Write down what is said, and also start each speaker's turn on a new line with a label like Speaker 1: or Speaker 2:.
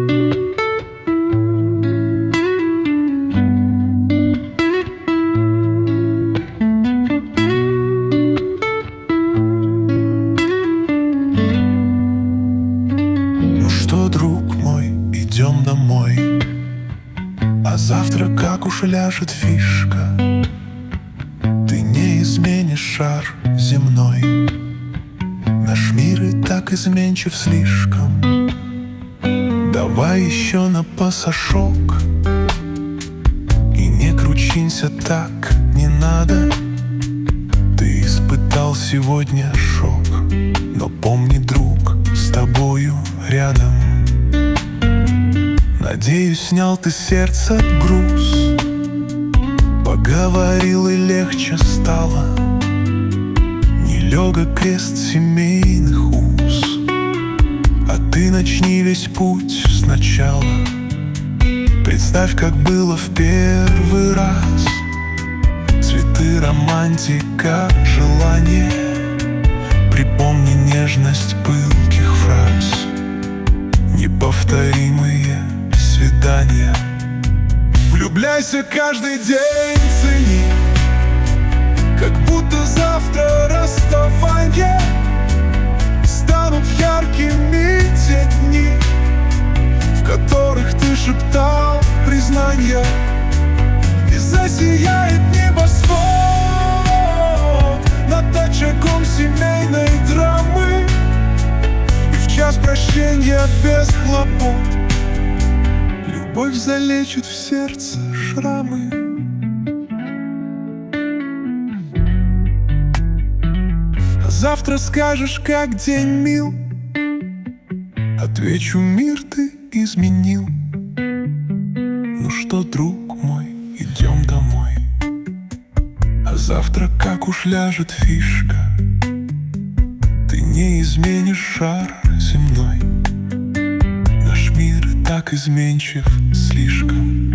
Speaker 1: Ну что, друг мой, идем домой, а завтра как уж ляжет фишка, ты не изменишь шар земной. Наш мир и так изменчив слишком. Давай еще на пасашок и не кручинься так, не надо. Ты испытал сегодня шок, но помни, друг, с тобою рядом. Надеюсь, снял ты сердце груз, поговорил и легче стало. Не лег крест семейных уз, а ты начни весь путь сначала. Представь, как было в первый раз. Цветы, романтика, желание. Припомни нежность пылких фраз, неповторимые свидания. Влюбляйся каждый день, цени, как будто завтра расставание. Станут яркими те дни, в которых ты шептал признания. И засияет небосвод над очагом семейной драмы. И в час прощения без хлопот любовь залечит в сердце шрамы. А завтра скажешь, как день мил, отвечу, мир ты изменил. Ну что, друг мой, идем домой, а завтра как уж ляжет фишка, ты не изменишь шар земной. Наш мир и так изменчив слишком.